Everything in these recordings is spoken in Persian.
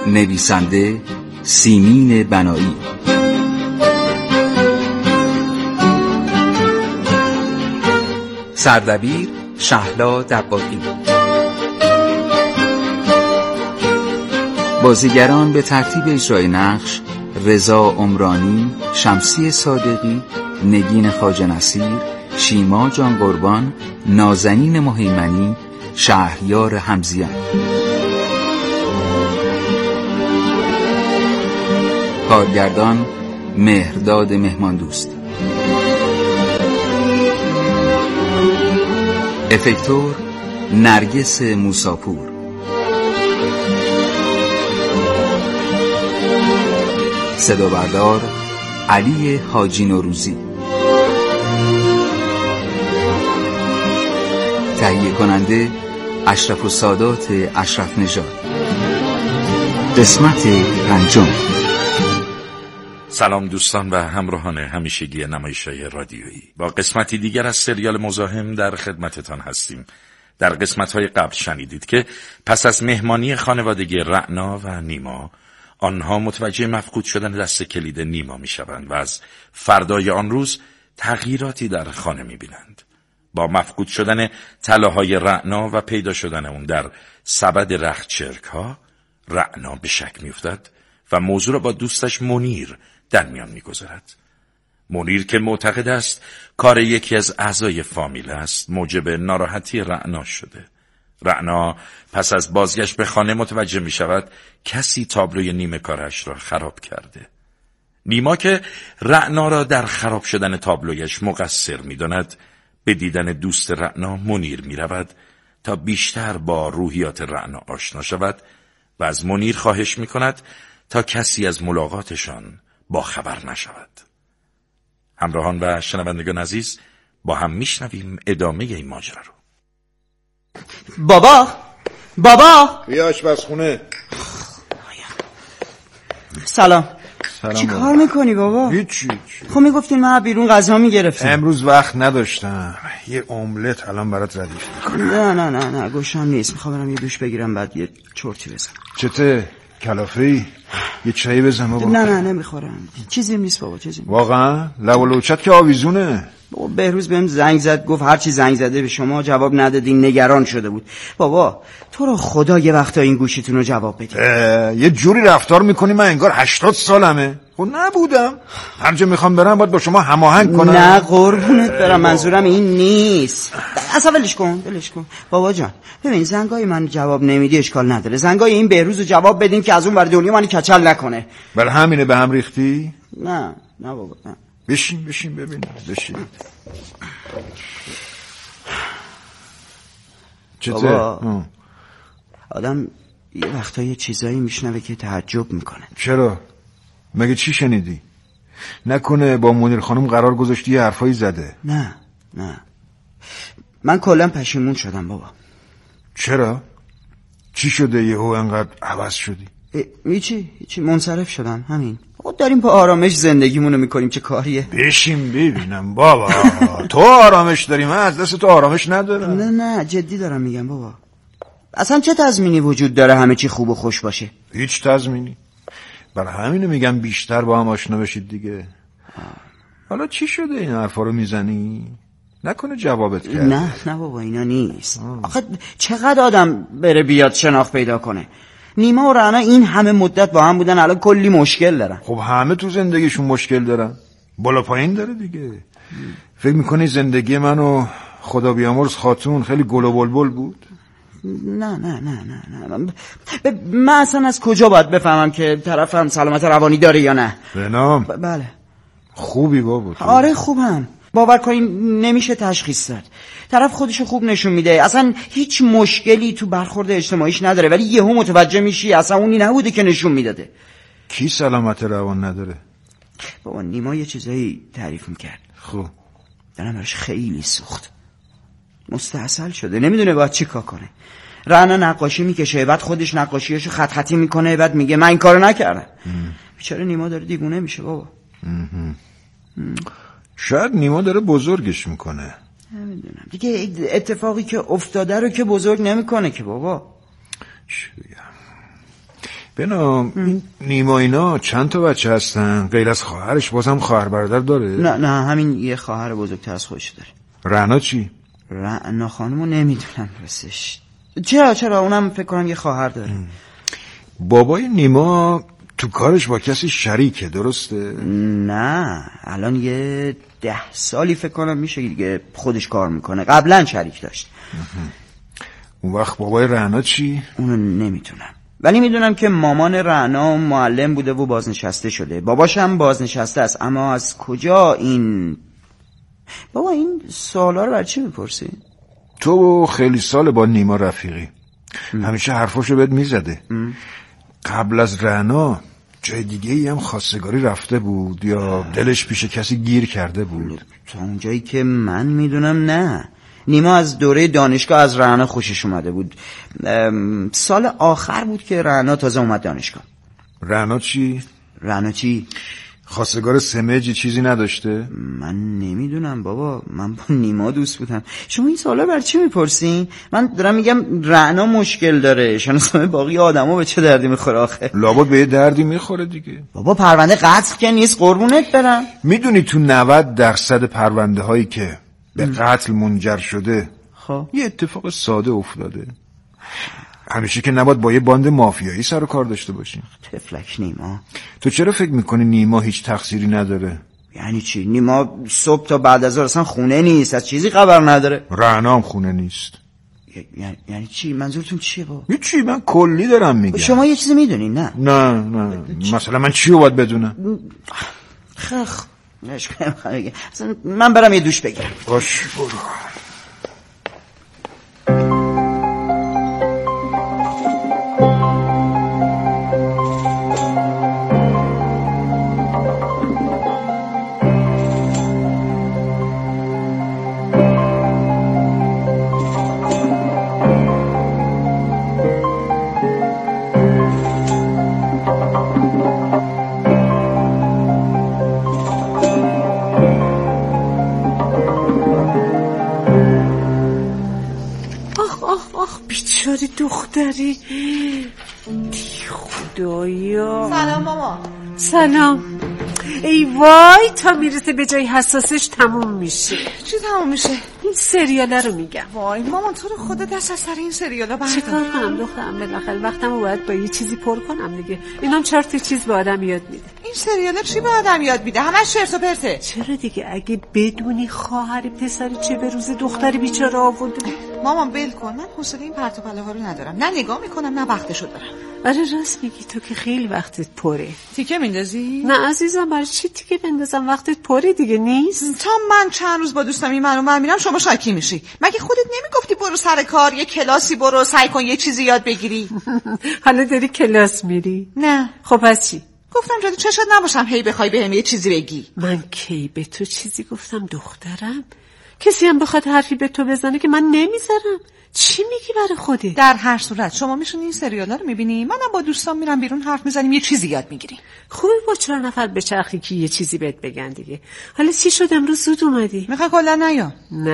نویسنده سیمین بنایی، سردبیر شهلا دباغی. بازیگران به ترتیب اجرای نقش: رضا عمرانی، شمسی صادقی، نگین خواجه نصیر، شیما جان قربان، نازنین مهیمنی، شهریار حمزیان. کارگردان مهرداد مهماندوست. افکتور نرگس موساپور. صدا بردار علی حاجی نوروزی. تهیه کننده اشرف السادات اشرف نژاد. قسمت 5. سلام دوستان و همراهان همیشگی نمایش‌های رادیویی. با قسمتی دیگر از سریال مزاحم در خدمتتان هستیم. در قسمت‌های قبل شنیدید که پس از مهمانی خانوادگی رعنا و نیما، آنها متوجه مفقود شدن دست کلید نیما می‌شوند و از فردای آن روز تغییراتی در خانه می‌بینند. با مفقود شدن طلاهای رعنا و پیدا شدن اون در سبد رختچرک‌ها، رعنا به شک می‌افتد و موضوع را با دوستش منیر در میان می‌گذارد. منیر که معتقد است کار یکی از اعضای فامیل است، موجب ناراحتی رعنا شده. رعنا پس از بازگشت به خانه متوجه می‌شود کسی تابلوی نیمه کارش را خراب کرده. نیما که رعنا را در خراب شدن تابلویش مقصر می‌داند، به دیدن دوست رعنا منیر می‌رود تا بیشتر با روحیات رعنا آشنا شود و از منیر خواهش می‌کند تا کسی از ملاقاتشان با خبر نشود. همراهان و شنوندگان عزیز، با هم میشنویم ادامه این ماجرا رو. بابا بیا آشپزخونه. سلام. چی کار میکنی بابا؟ هیچ. خب میگفتین من بیرون غذا میگرفتم. امروز وقت نداشتم. یه املت الان برات ردیف میکنم. نه گوشم نیست. میخوام برم یه دوش بگیرم بعد یه چرتی بزنم. چته؟ کلافه‌ای؟ یه چایی بزن بابا. نه نمیخورم. چیزی نیست بابا، چیزی نیست. واقعا؟ لب و لوچت که آویزونه. بابا بهروز بهم زنگ زد، گفت هر چی زنگ زده به شما جواب ندادین، نگران شده بود. بابا تو رو خدا یه وقتا این گوشیتون رو جواب بدید. یه جوری رفتار میکنی من انگار 80 سالمه. خب نبودم. هر جا میخوام برم باید با شما هماهنگ کنم. نه قربونت برم، منظورم این نیست. اصلا ولش کن. بابا جان ببین، زنگای من جواب نمیدی اشکال نداره، زنگای این بهروز رو جواب بدین که از اون ور دنیا منو کچل نکنه. برای همینه به هم ریختی؟ نه بابا نه. بشین ببین. بشین. بابا آدم یه وقتا یه چیزایی میشنوه که تعجب میکنه. چرا؟ مگه چی شنیدی؟ نکنه با منیر خانم قرار گذاشتی یه حرفایی زده؟ نه من کلا پشیمون شدم بابا. چرا؟ چی شده یهو انقدر عوض شدی؟ هیچی منصرف شدم، همین. داریم با آرامش زندگیمونو میکنیم، چه کاریه؟ بشین ببینم بابا. تو آرامش داری، من از دست تو آرامش ندارم. نه جدی دارم میگم بابا. اصلا چه تضمینی وجود داره همه چی خوب و خوش باشه؟ هیچ تضمینی. برای همینو میگم بیشتر با هم آشنا بشید دیگه. حالا چی شده این حرفا رو میزنی؟ نکنه جوابت کرد؟ نه بابا اینا نیست. آخه چقدر آدم بره بیاد شناخت پیدا کنه. نیما و رعنا این همه مدت با هم بودن، الان کلی مشکل دارن. خب همه تو زندگیشون مشکل دارن، بالا پایین داره دیگه. فکر میکنی زندگی من و خدا بیامرز خاتون خیلی گل و بلبل بود؟ نه من اصلا از کجا باید بفهمم که طرفم سلامت روانی داره یا نه؟ بنام بله. خوبی بابا تو. آره خوبم، باور کنین نمیشه تشخیص داد. طرف خودشو خوب نشون میده، اصلا هیچ مشکلی تو برخورد اجتماعیش نداره، ولی یهو متوجه میشی اصلا اونی نبوده که نشون میداده. کی سلامت روان نداره؟ بابا نیما یه چیزایی تعریف میکرد. خب دلم براش خیلی سوخت، مستعسل شده، نمیدونه باید چی کار کنه. رعنا نقاشی میکشه، بعد خودش نقاشیاشو خط خطی میکنه، بعد میگه من این کارو نکردم. بیچاره نیما داره دیوونه میشه بابا. شاید نیما داره بزرگش میکنه. نمیدونم دیگه، اتفاقی که افتاده رو که بزرگ نمیکنه که بابا. چی بگم؟ بنام این نیما اینا چند تا بچه هستن؟ غیر از خواهرش بازم خواهر برادر داره؟ نه همین یه خواهر بزرگتر از خودش داره. رعنا چی؟ رعنا خانمو نمیدونم راستش. چرا اونم فکر کنم یه خواهر داره. بابای نیما تو کارش با کسی شریکه درسته؟ نه الان یه 10 سالی فکر کنم میشه دیگه خودش کار میکنه. قبلا شریک داشت. اون وقت بابای رعنا چی؟ اونو نمیدونم، ولی میدونم که مامان رعنا معلم بوده و بازنشسته شده. باباش هم بازنشسته است. اما از کجا این بابا این سوالا رو برای چی میپرسی؟ تو خیلی سال با نیما رفیقی، همیشه حرفاشو بهت میزده. قبل از رعنا جای دیگه ای هم خواستگاری رفته بود یا دلش پیش کسی گیر کرده بود؟ تا اونجایی که من میدونم نه. نیما از دوره دانشگاه از رعنا خوشش اومده بود. سال آخر بود که رعنا تازه اومد دانشگاه. رعنا چی؟ رعنا چی؟ خواستگار سمجی چیزی نداشته؟ من نمیدونم بابا، من با نیما دوست بودم. شما این سوالا بر چی میپرسین؟ من دارم میگم رعنا مشکل داره، شناسنامه باقی آدما به چه دردی میخوره آخه؟ لابد به یه دردی میخوره دیگه. بابا پرونده قتل که نیست، قربونت برم. میدونی تو 90% پرونده هایی که به قتل منجر شده خب یه اتفاق ساده افتاده. همیشه که نباید با یه باند مافیایی سر و کار داشته باشیم. تفلک نیما. تو چرا فکر میکنی نیما هیچ تقصیری نداره؟ یعنی چی؟ نیما صبح تا بعد از ظهر اصلا خونه نیست، از چیزی خبر نداره؟ رعنا هم خونه نیست. یعنی چی؟ منظورتون چیه با؟ هیچی، من کلی دارم میگم. شما یه چیزی میدونین نه؟ نه مثلا من چی رو باید بدونم؟ من برم یه دوش بگیرم. باش برو. بیچاره دختری. خدایا. سلام ماما. سلام. ای وای تا میرسه به جای حساسش تموم میشه. چی تموم میشه؟ این سریاله رو میگم. وای مامان تو رو خدا دست از سر این سریالا بردار. چه کار کنم دخترم؟ بالاخره وقتمو باید با یه چیزی پر کنم دیگه. اینم 4 تا چیز به آدم یاد میده. این سریالا چی به آدم یاد میده؟ همش چرت و پرته. چرا دیگه؟ اگه بدونی خواهر پسر چه به روز دختری بیچاره آورده. مامان ول کن، من حوصله این پرت و پلاها رو ندارم. نه نگاه میکنم نه وقتشو دارم. آره راست میگی، تو که خیلی وقتت پره. تیکه میندازی؟ نه عزیزم، برای چی تیکه بندازم؟ وقتت پره دیگه نیست. تا من چند روز با دوستم این منو من میرم شما شاکی میشی. مگه خودت نمیگفتی برو سر کار، یه کلاسی برو، سعی کن یه چیزی یاد بگیری؟ حالا داری کلاس میری؟ نه. خب پس چی؟ گفتم جدی چشات نباشم هی بخوای بهم یه چیزی بگی. من کی به تو چیزی گفتم دخترم؟ کسی هم بخواد حرفی به تو بزنه که من نمیذارم. چی میگی برای خودت؟ در هر صورت شما میشونی این سریالا رو میبینی، منم با دوستام میرم بیرون حرف میزنیم یه چیزی یاد میگیریم. خوبه با 4 نفر بچرخی که یه چیزی بهت بگن دیگه. حالا چی شد امروز زود اومدی؟ میخوای کلا نیا؟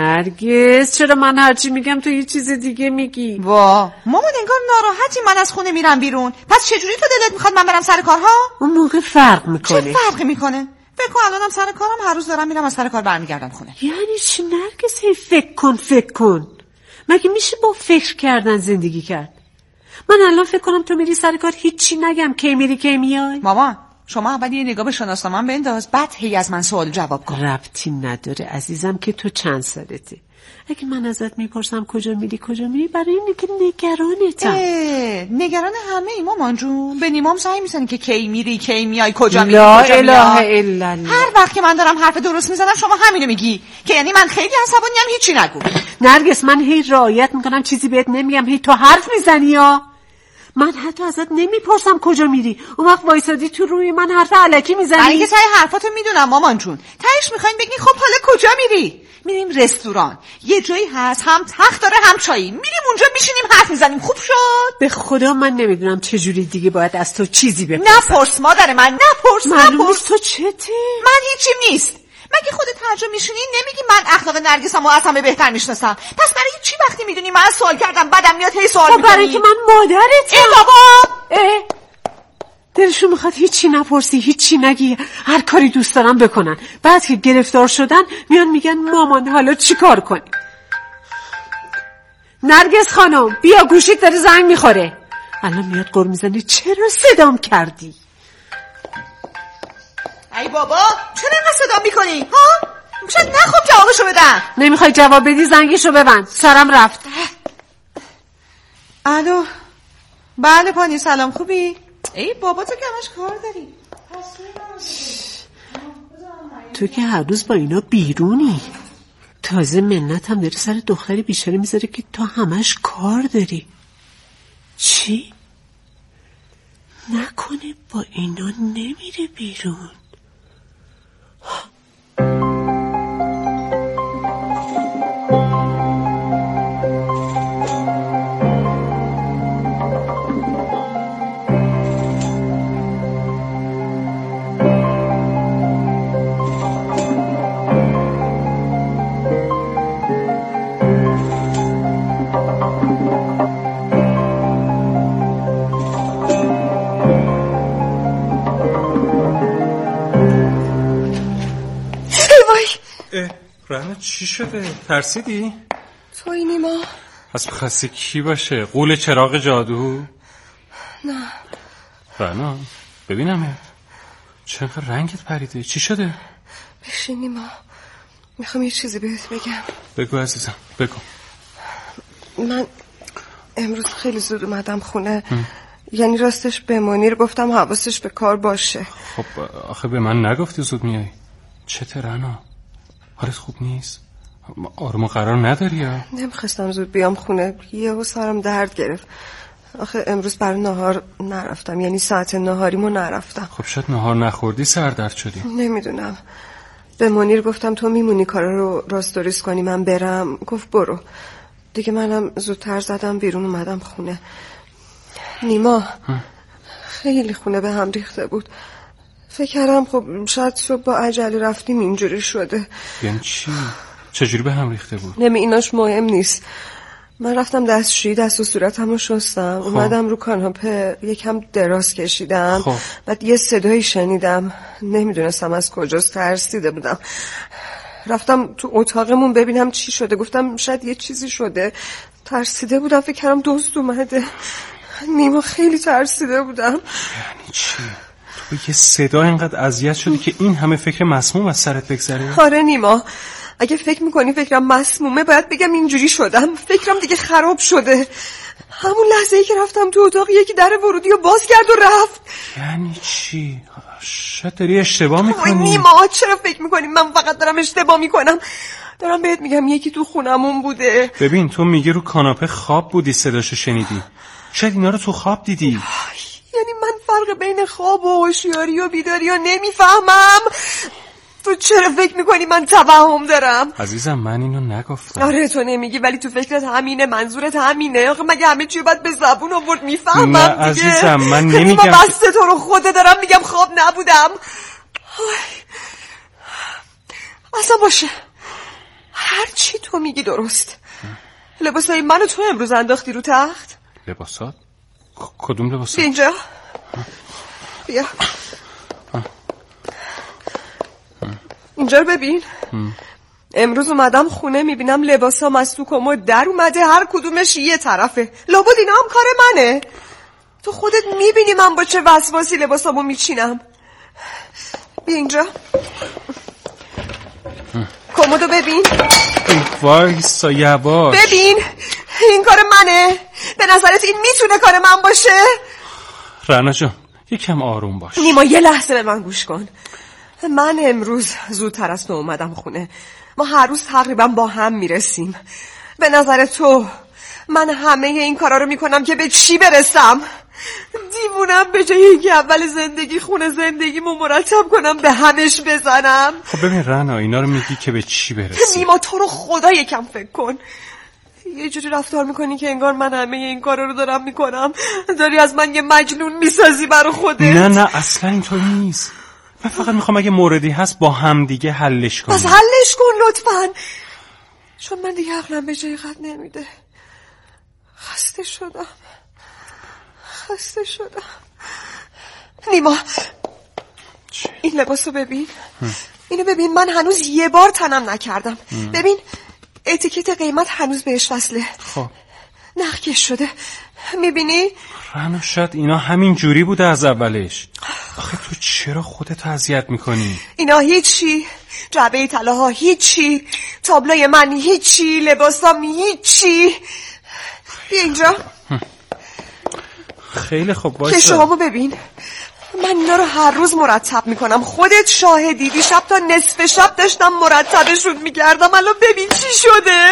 نرگس چرا من هرچی میگم تو یه چیز دیگه میگی؟ وا مامان انگار ناراحتی من از خونه میرم بیرون. پس چجوری تو دلت میخواد من برم سر کارها؟ اون موقع فرق میکنه. چه فرقی میکنه؟ فکر کن الانم سر کارم، هر روز دارم میرم از سر کار برمیگردم خونه. یعنی چی نرگس؟ فکر کن مگه میشه با فکر کردن زندگی کرد؟ من الان فکر کنم تو میری سر کار هیچی نگم، کی میری کی میای. مامان شما اول یه نگاه به شناسنامه‌ام بنداز، بعد هی از من سوال جواب کن. ربطی نداره عزیزم که تو چند سالته. اگه من ازت میپرسم کجا میری برای اینه که نگرانتم. نگران همه ای مامان جون. به نیمام سعی میزنی که کی میری کی میای کجا میری لا کجا اله میای. الا الله. هر وقت که من دارم حرف درست میزنم شما همینو میگی که یعنی من خیلی عصبانیم هیچی نگو. نرگس من هی رعایت میکنم چیزی بهت نمیگم، هی تو حرف میزنی یا من حتی ازت نمیپرسم کجا میری، اون وقت وایسادی تو روی من حرف الکی میزنی. برای اینکه تای حرفاتو میدونم مامان جون. تهش میخواین بگین خب حالا کجا میری؟ میریم رستوران، یه جایی هست هم تخت داره هم چایی، میریم اونجا میشینیم حرف میزنیم. خوب شد؟ به خدا من نمیدونم چه جوری دیگه باید از تو چیزی بپرسم. نپرس مادر من، نپرس. تو چته؟ من هیچیم نیست. مگه خودت هر جا میشینی نمیگی من اخلاق نرگسمو از همه بهتر میشناسم؟ پس برای چی وقتی میدونی من سوال کردم بعدم میاد هی سوال میکنی؟ برای که من مادرتم. بابا دلشون میخواد هیچی نپرسی، هیچی نگی، هر کاری دوست دارن بکنن. بعد که گرفتار شدن میان میگن مامان حالا چی کار کنیم؟ نرگس خانم بیا، گوشیت داره زنگ میخوره. الان میاد گر میزنه چرا صدام کردی؟ ای بابا چرا اینقدر صدا میکنی؟ ها؟ شاید نخوام جوابشو بدم. نمیخوای جواب بدی زنگشو ببند، سرم رفت. الو بله پانی سلام، خوبی؟ ای بابا تو که همش کار داری. تو که هر روز با اینا بیرونی، تازه منت هم داره سر دختری بیچاره میذاره که تو همش کار داری. چی؟ نکنه با اینا نمیره بیرون؟ رنا چی شده؟ ترسیدی؟ توی نیما. پس بخواستی کی باشه؟ غول چراغ جادو؟ نه رنا ببینم چرا رنگت پریده؟ چی شده؟ بشین نیما، میخوام یه چیزی بهت بگم. بگو عزیزم بگو. من امروز خیلی زود اومدم خونه. یعنی راستش به منیر گفتم حواسش به کار باشه. خب آخه به من نگفتی زود میای. چته رنا؟ حالت خوب نیست؟ آروم قرار نداری یا؟ نمیخواستم زود بیام خونه، یهو سرم درد گرفت. آخه امروز برای نهار نرفتم، یعنی ساعت نهاریمو نرفتم. خب شاید نهار نخوردی سر درد شدی. نمیدونم. به منیر گفتم تو میمونی کارا رو راستوریس کنی من برم، گفت برو. دیگه منم زودتر زدم بیرون اومدم خونه. نیما خیلی خونه به هم ریخته بود. فکر کردم خب شاید صبح با عجله رفتیم اینجوری شده. یعنی چی؟ چجوری به هم ریخته بود؟ نمی ایناش مهم نیست. من رفتم دستشویی دست و صورتمو شستم. اومدم رو کاناپه یکم دراز کشیدم. بعد یه صدایی شنیدم، نمیدونستم از کجاست، ترسیده بودم. رفتم تو اتاقمون ببینم چی شده. گفتم شاید یه چیزی شده. ترسیده بودم، فکر کردم دزد اومده. نیما خیلی ترسیده بودم. یعنی چی؟ تو یه صدا اینقدر اذیت شدی که این همه فکر مسموم از سرت بگذره؟ آره نیما، اگه فکر میکنی فکرم مسمومه باید بگم اینجوری شدم. فکرم دیگه خراب شده. همون لحظه‌ای که رفتم تو اتاق یکی در ورودی رو باز کرد و رفت. یعنی چی؟ شاید داری اشتباه میکنی. نیما چرا فکر میکنی من فقط دارم اشتباه میکنم؟ دارم بهت میگم یکی تو خونمون بوده. ببین تو میگی رو کاناپه خواب بودی صداشو شنیدی. شاید اینا رو تو خواب دیدی. یعنی من فرق بین خواب و هوشیاری و بیداری رو نمیفهمم. تو چرا فکر میکنی من توهم دارم؟ عزیزم من اینو نگفتم. آره تو نمیگی ولی تو فکرت همینه، منظورت همینه. آخه مگه همه چی باید به زبون آورد میفهمم؟ نه عزیزم من نمیگم. بس تو رو خدا دارم میگم خواب نبودم. اصلا باشه هر چی تو میگی درست. لباسای منو تو امروز انداختی رو تخت؟ لباسات؟ کدوم لباسات؟ اینجا بیا اینجا رو ببین. امروز اومدم خونه میبینم لباسام از تو کمد در اومده، هر کدومش یه طرفه. لابد اینا هم کار منه. تو خودت میبینی من با چه وسواسی لباسامو میچینم. بیا اینجا کمدو ببین. وایسا یواش. ببین این کار منه. به نظرت این میتونه کار من باشه؟ رنا جان یکم آروم باش. نیما یه لحظه به من گوش کن. من امروز زودتر از تو اومدم خونه. ما هر روز تقریبا با هم میرسیم. به نظر تو من همه این کارا رو میکنم که به چی برسم؟ دیوونم به جای اینکه اول زندگی خونه زندگیمو مرتب کنم به همش بزنم. خب ببین رنا اینا رو میگی که به چی برسی؟ نیما تو رو خدا یکم فکر کن. یه جوری رفتار میکنی که انگار من همه این کارا رو دارم میکنم. داری از من یه مجنون میسازی برا خودت. نه اصلا اینطور نیست. من فقط میخوام اگه موردی هست با هم دیگه حلش کنیم. پس حلش کن لطفاً. چون من دیگه عقلم به جای قد نمیده. خسته شدم. نیما این لباسو ببین. اینو ببین، من هنوز یه بار تنم نکردم. ببین اتیکت قیمت هنوز بهش وصله. خب نخکش شده، میبینی؟ رنا شاید اینا همین جوری بوده از اولش. آخه تو چرا خودت اذیت میکنی؟ اینا هیچی، جعبه طلاها هیچی، تابلوی من هیچی، لباسام هیچی. بیا اینجا. خیلی خوب وایسا. کشوهامو ببین، من اینا رو هر روز مرتب میکنم، خودت شاهدی. دیشب تا نصف شب داشتم مرتبشون میکردم، الان ببین چی شده.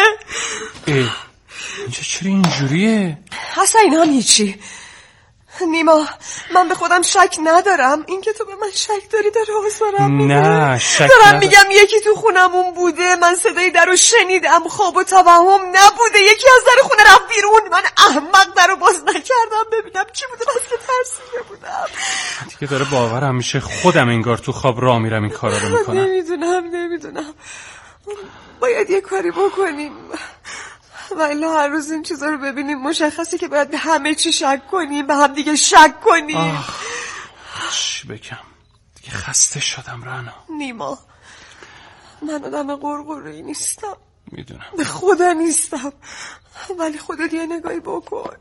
اینجا چرا اینجوریه؟ اصلا اینا هم هیچی. نیما من به خودم شک ندارم، این که تو به من شک داری داره آزارم میده. نه شک دارم میگم یکی تو خونمون بوده، من صدای در رو شنیدم، خواب و توهم نبوده، یکی از در خونه رفت بیرون، من احمق در رو باز نکردم ببینم چی بوده، بس که ترسیده بودم. دیگه داره باورم میشه خودم انگار تو خواب راه میرم این کارا رو میکنم. نمیدونم باید یه کاری بکنیم، ولی هر روز این چیزا رو ببینیم مشخصه که باید به همه چی شک کنیم، به هم دیگه شک کنیم. چی بگم دیگه، خسته شدم رنا. نیما من آدم قرقره‌ای نیستم، میدونم، به خدا نیستم، ولی خودت یه نگاهی بکن.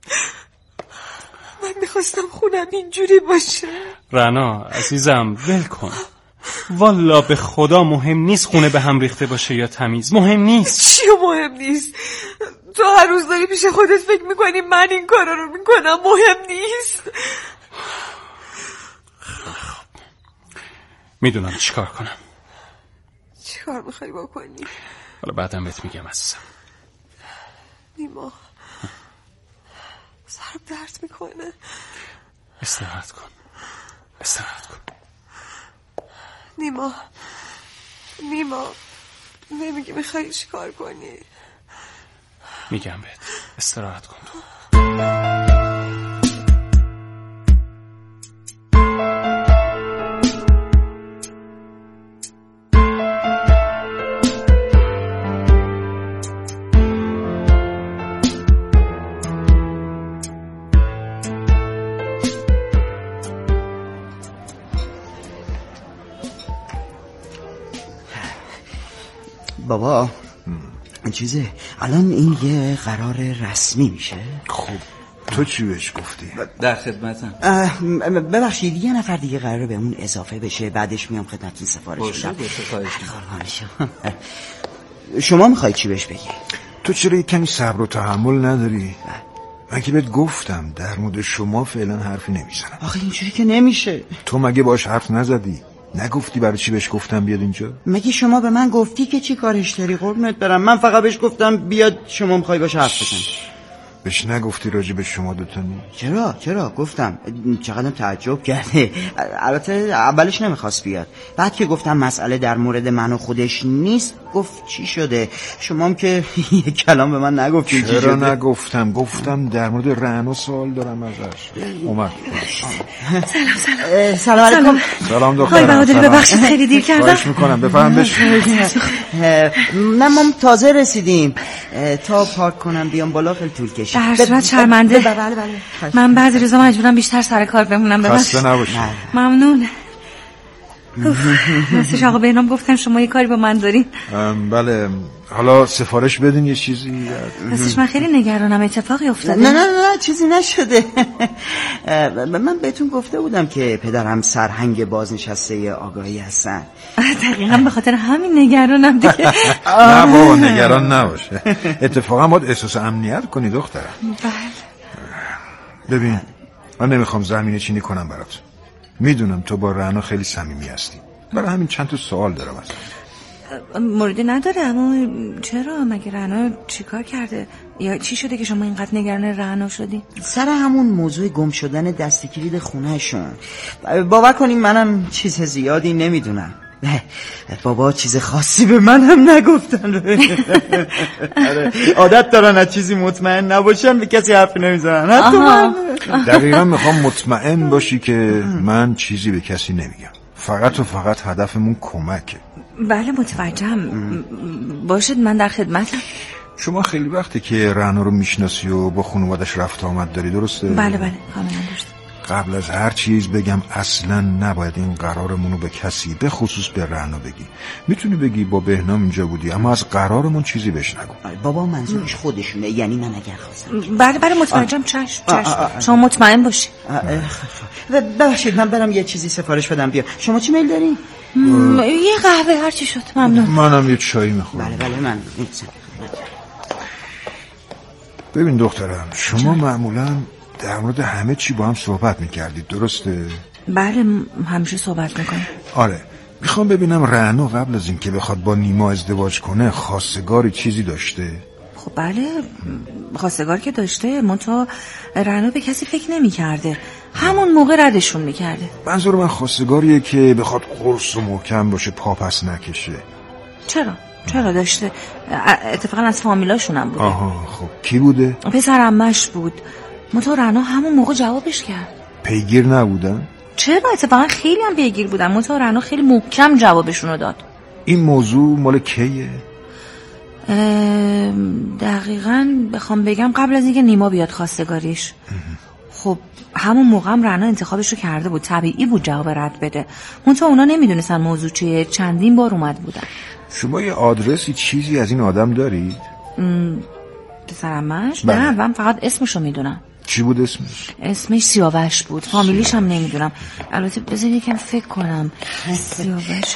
من میخواستم خونم اینجوری باشه. رنا عزیزم ول کن، والا به خدا مهم نیست خونه به هم ریخته باشه یا تمیز، مهم نیست. چی مهم نیست؟ تو هر روز داری پیش خودت فکر میکنی من این کارا رو میکنم، مهم نیست. میدونم چیکار کنم. چیکار میخوای بکنی؟ حالا بعدم بهت میگم عزیزم. نیما سرم درد میکنه. استراحت کن. نیما نمیگی میخوای چیکار کنی؟ میگم بهت استراحت کن تو. بابا چیزه الان این یه قرار رسمی میشه؟ خب تو چی بهش گفتی؟ در خدمتم. ببخشید یه نفر دیگه قراره به اون اضافه بشه، بعدش میام خدمتتون سفارش بدم. شما میخواید چی بهش بگی؟ تو چرا یه کمی صبر و تحمل نداری؟ من که بهت گفتم در مورد شما فعلا حرفی نمیزنم. آخه اینجوری که نمیشه. تو مگه باش حرف نزدی؟ نگفتی برای چی بهش گفتم بیاد اینجا؟ مگه شما به من گفتی که چی کارش داری؟ قربونت برم، من فقط بهش گفتم بیاد، شما میخوای باش حرف بزنی. بهش نگفتی راجع به شما دوتانی؟ چرا گفتم. چقدر تعجب کرده. البته اولش نمیخواست بیاد، بعد که گفتم مسئله در مورد من و خودش نیست گفت چی شده. شما هم که یه کلام به من نگفتید. چرا نگفتم؟ گفتم در مورد رعنا سوال دارم ازش. اومد. سلام علیکم. سلام دخترم. خیلی بهادری ببخشید خیلی دیر کردم. خواهش میکنم بفهم بش. نه ما تازه رسیدیم، تا پارک کنم بیام بالا خیلی طول کشید. در صورت شرمنده. بله. من بعضی روزا مجبورم بیشتر سر کار بمونم. خسته نباشید. ممنون. راستش آقا بهنام گفتن شما یه کاری با من دارین. بله حالا سفارش بدین یه چیزی. راستش من خیلی نگرانم، اتفاقی افتاده؟ نه چیزی نشده. من بهتون گفته بودم که پدرم سرهنگ بازنشسته آگاهی هستن. دقیقا به خاطر همین نگرانم دیگه. نه بابا نگران نباشه، اتفاقا باید احساس امنیت کنی دخترم. ببین من نمیخوام زمینه چینی کنم برات، میدونم تو با رعنا خیلی صمیمی هستی، برای همین چند تا سوال دارم ازت. موردی نداره، اما چرا؟ مگه رعنا چیکار کرده یا چی شده که شما اینقدر نگران رعنا شدی؟ سر همون موضوع گم شدن دست کلید خونهشون. باور کنیم منم چیز زیادی نمیدونم. بابا چیز خاصی به من هم نگفتن. عادت دارن از چیزی مطمئن نباشن به کسی حرفی نمیزنن، حتی من. دقیقا میخوام مطمئن باشی که من چیزی به کسی نمیگم، فقط و فقط هدفمون کمکه. بله متوجهم، باشید من در خدمتم. شما خیلی وقته که رعنا رو میشناسی و با خانوادش رفت آمد داری، درسته؟ بله کاملا درسته. قبل از هر چیز بگم اصلا نباید این قرارمونو به کسی به خصوص به رعنا بگی. میتونی بگی با بهنام اینجا بودی اما از قرارمون چیزی بهش نگو. بابا منظورش خودشونه، یعنی من اگر خواستم. بله مطمئنم. چشم شما مطمئن باشی. ببخشید من برم یه چیزی سفارش بدم بیا. شما چی میل دارین؟ یه قهوه هر چی شد. ممنون. منم یه چایی میخورم. بله من. ببین دخترم، شما معمولا در مورد همه چی با هم صحبت میکردید، درسته؟ بله همیشه صحبت میکنم. آره، میخوام ببینم رعنا قبل از این که بخواد با نیما ازدواج کنه خواستگاری چیزی داشته؟ خب بله خواستگار که داشته، منتها رعنا به کسی فکر نمیکرده، همون موقع ردشون میکرده. منظور من خواستگاریه که بخواد قرص و محکم باشه، پا پس نکشه. چرا داشته، اتفاقا از فامیلاشون هم بوده. آها خب کی بوده؟ پسر عمش بود، منتها رعنا همون موقع جوابش کرد. پیگیر نبودن؟ چرا اتفاقا خیلی هم پیگیر بودن، منتها رعنا خیلی محکم جوابشون رو داد. این موضوع مال کیه؟ دقیقاً بخوام بگم قبل از اینکه نیما بیاد خواستگاریش. خب همون موقع هم رعنا انتخابش رو کرده بود، طبیعی بود جواب رد بده، منتها اونا نمیدونستن موضوع چیه، چندین بار اومد بودن. شما یه آدرسی چیزی از این آدم دارید؟ پسر عمش؟ بله. نه من فقط اسمش رو میدونم. چی بود اسمش؟ اسمش سیاوش بود، فامیلیش هم نمیدونم. البته بذار یکم فکر کنم. سیاوش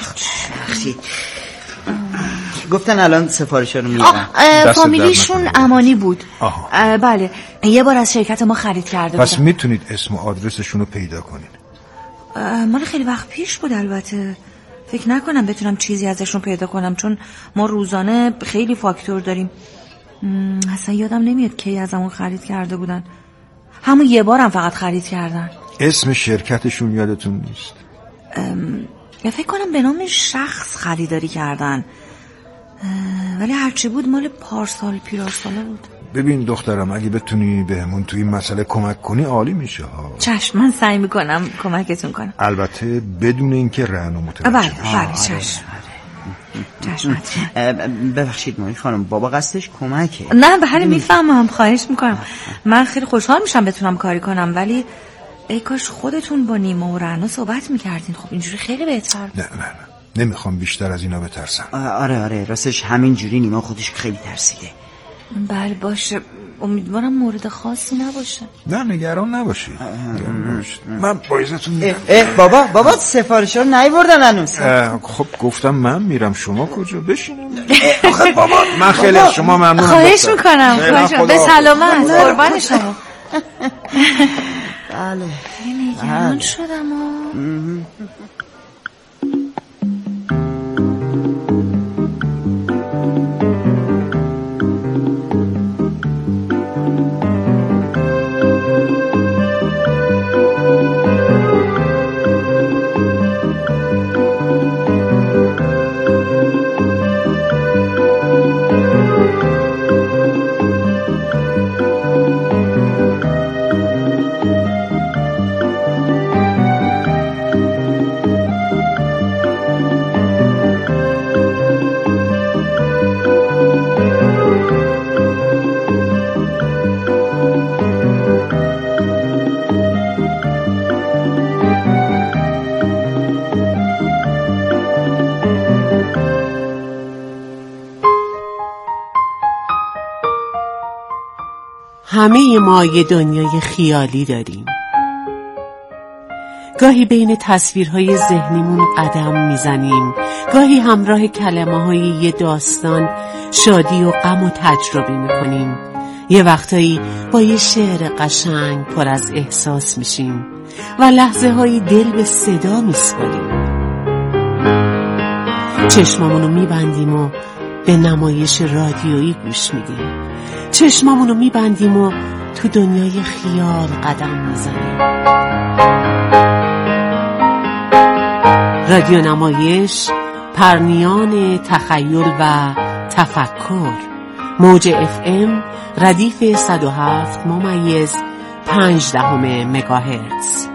گفتن الان سفارش رو میارن. فامیلیشون امانی بود. بله یه بار از شرکت ما خرید کرده بود. پس میتونید اسم و آدرسشون رو پیدا کنید؟ مال خیلی وقت پیش بود، البته فکر نکنم بتونم چیزی ازشون پیدا کنم، چون ما روزانه خیلی فاکتور داریم. اصلا یادم نمیاد کی ازمون خرید کرده بودن، همون یه بارم فقط خرید کردن. اسم شرکتشون یادتون نیست؟ فکر کنم به نام شخص خریداری کردن، ولی هرچی بود مال پیرارساله بود. ببین دخترم، اگه بتونی بهمون توی این مسئله کمک کنی عالی میشه ها. چشم من سعی میکنم کمکتون کنم، البته بدون اینکه رعنا متوجه بشه. بله چشم. ببخشید ماری خانم، بابا قصدش کمکه. نه بله میفهمم، خواهش میکنم. من خیلی خوشحال میشم بتونم کاری کنم، ولی ای کاش خودتون با نیما و رعنا صحبت میکردین. خب اینجوری خیلی بهتر. نه نمیخوام بیشتر از اینا بترسم. آره راستش همین جوری نیما خودش خیلی ترسیده. بله باشه، امیدوارم مورد خاصی نباشه. نه نگران نباشید. من با عزتون میرم. بابا سفارش رو نیوردن هنوز. خب گفتم من میرم، شما کجا؟ بشینیم. بابا من خیلی از شما ممنونم. خواهش میکنم. به سلامت. قربان شما. بله نگران شدم. همه ما یه دنیای خیالی داریم. گاهی بین تصویرهای ذهنیمون قدم میزنیم، گاهی همراه کلمه‌های یه داستان شادی و غم و تجربه میکنیم. یه وقتایی با یه شعر قشنگ پر از احساس میشیم و لحظه هایی دل به صدا میسپاریم. چشمامونو میبندیم و به نمایش رادیویی گوش میدیم. چشمامونو میبندیم و تو دنیای خیال قدم میزنیم. رادیو نمایش، پرنیان تخیل و تفکر. موج FM ردیف 107.5 مگاهرتز.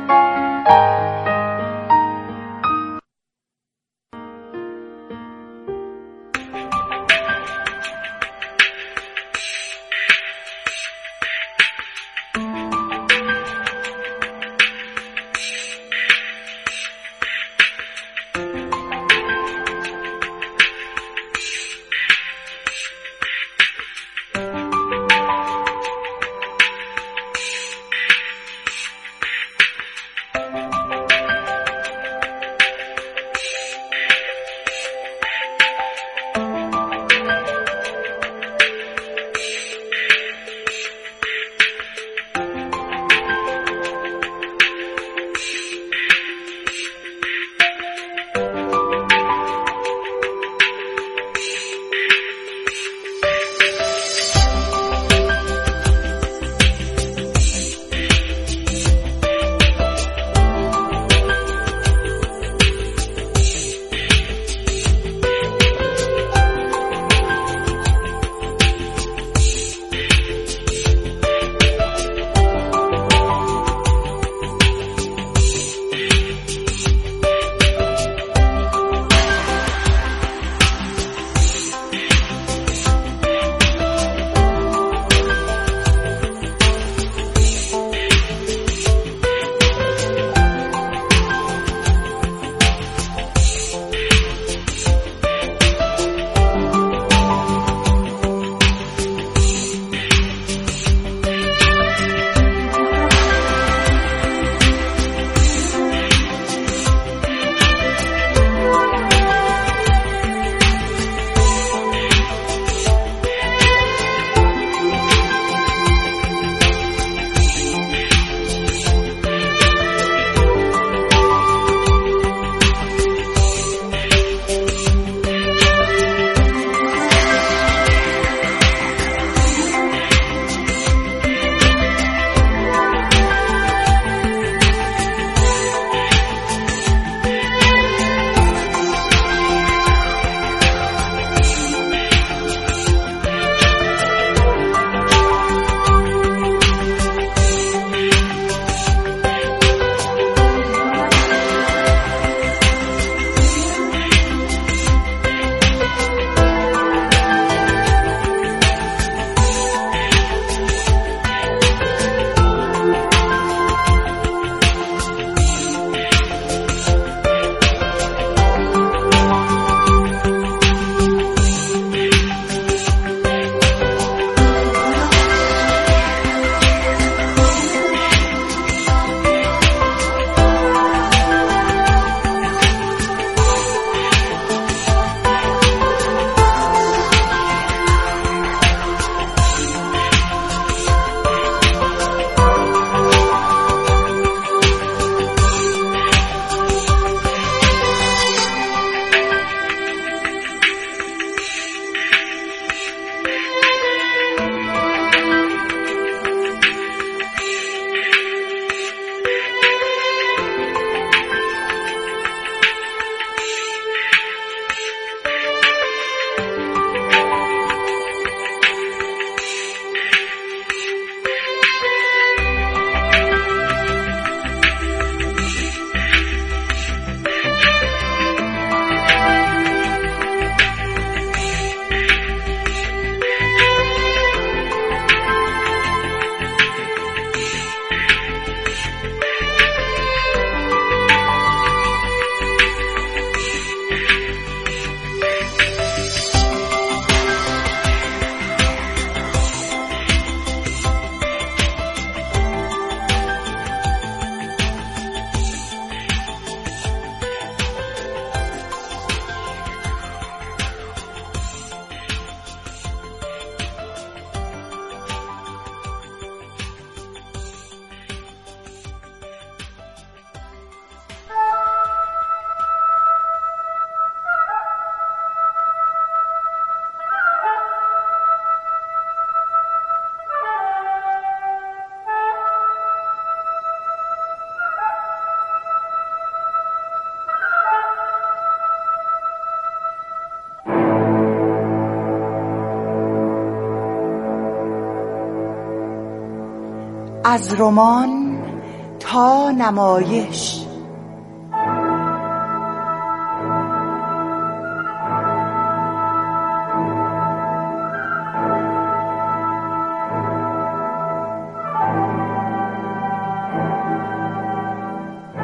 از رمان تا نمایش